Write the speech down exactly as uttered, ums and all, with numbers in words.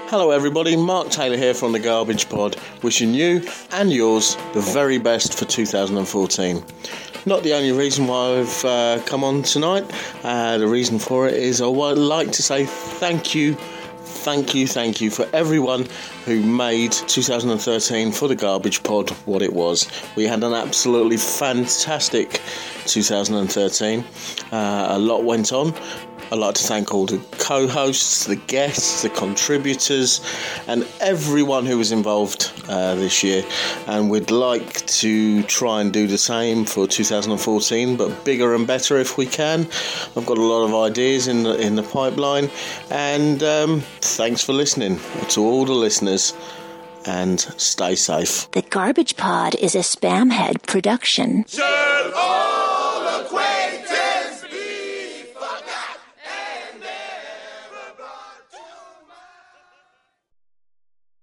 Hello everybody, Mark Taylor here from the Garbage Pod, wishing you and yours the very best for two thousand fourteen. Not the only reason why I've uh, come on tonight, uh, the reason for it is I would like to say thank you, thank you, thank you for everyone who made two thousand thirteen for the Garbage Pod what it was. We had an absolutely fantastic two thousand thirteen, uh, a lot went on. I'd like to thank all the co-hosts, the guests, the contributors, and everyone who was involved uh, this year. And we'd like to try and do the same for two thousand fourteen, but bigger and better if we can. I've got a lot of ideas in the, in the pipeline. And um, thanks for listening to all the listeners. And stay safe. The Garbage Pod is a Spamhead production. Shut up!